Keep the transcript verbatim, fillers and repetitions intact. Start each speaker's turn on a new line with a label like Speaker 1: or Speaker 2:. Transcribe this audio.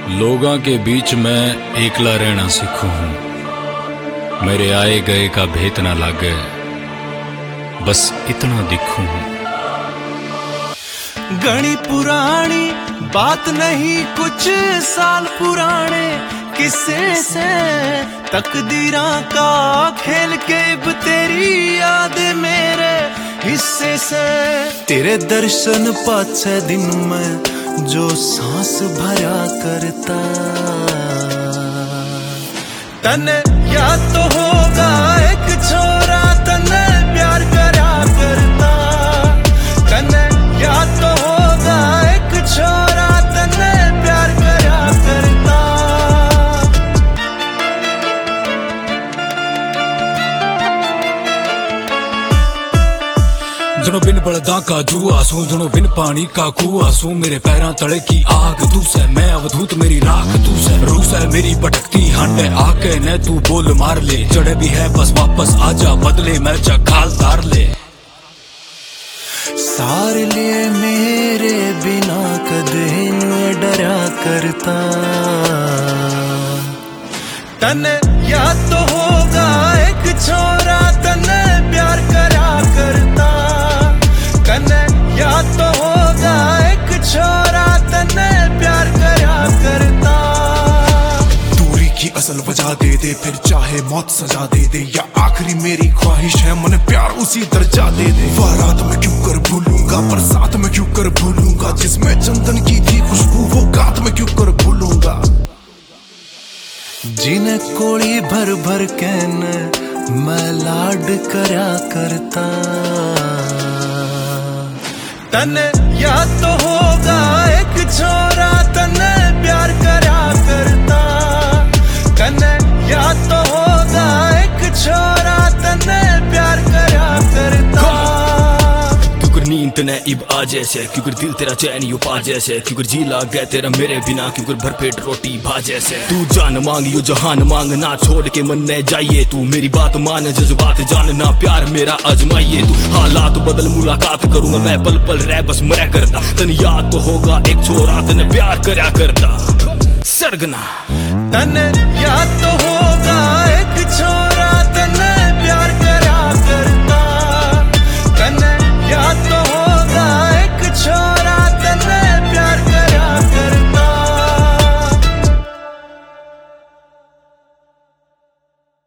Speaker 1: लोगों के बीच मैं एकला रहना सीखू हूँ। मेरे आए गए का भेद ना लागे, बस इतना दिखू हूँ।
Speaker 2: घनी पुरानी बात नहीं, कुछ साल पुराने किस्से से तकदीरा का खेल के अब तेरी याद मेरे हिस्से से। तेरे दर्शन पाछे दिन में जो सांस भरा करता, तने याद तो होगा एक छोरा तने प्यार करा करता। तने याद तो होगा एक छोरा तने प्यार करा करता।
Speaker 1: जनो बिन बलदा का जुआ सू, जनो बिन पानी का कुआ सू। मेरे पैरों तले की आग तू से, मैं अवधूत मेरी राख तू से। रूस है मेरी भटकती हंडे, आके न तू बोल मार ले। चढ़े भी है बस वापस आजा, बदले मैं चखाल तार ले।
Speaker 2: सार लिए मेरे बिना कदे न डरा करता, तने याद तो होगा एक छोरा तने प्यार करा करता। तने याद तो होगा एक छोरा तने प्यार करा करता।
Speaker 3: दूरी की असल वजह दे दे, फिर चाहे मौत सजा दे दे, या आखिरी मेरी ख्वाहिश है मन प्यार उसी दर्जा दे दे। वारात में क्यों कर भूलूंगा, बरसात में क्यों कर भूलूंगा, जिसमें चंदन की थी खुशबू वो गात में क्यों कर भूलूंगा।
Speaker 2: जिन्हें कोड़ी भर भर के न मैं लाड करा करता, तने याद तो होगा एक छोरा तने प्यार करा करता। तने याद तो होगा एक छोरा तने प्यार करा करता।
Speaker 4: क्योंकि नींद ने इब आ जैसे, क्योंकि दिल तेरा चैन यू पा जैसे, क्योंकि जी लाग गया तेरा मेरे बिना, क्योंकि भरपेट रोटी भा जैसे। तू जान मांग यो जहान मांग, ना छोड़ के मन ने जाइए। तू मेरी बात मान, जज्बात जानना, प्यार मेरा आजमाइए। तू हालात बदल मुलाकात करूंगा मैं, पल पल रह बस मैं करता। तन याद तो होगा एक छोरा तने प्यार करया करता। सड़गना
Speaker 2: तने याद तो होगा एक छोरा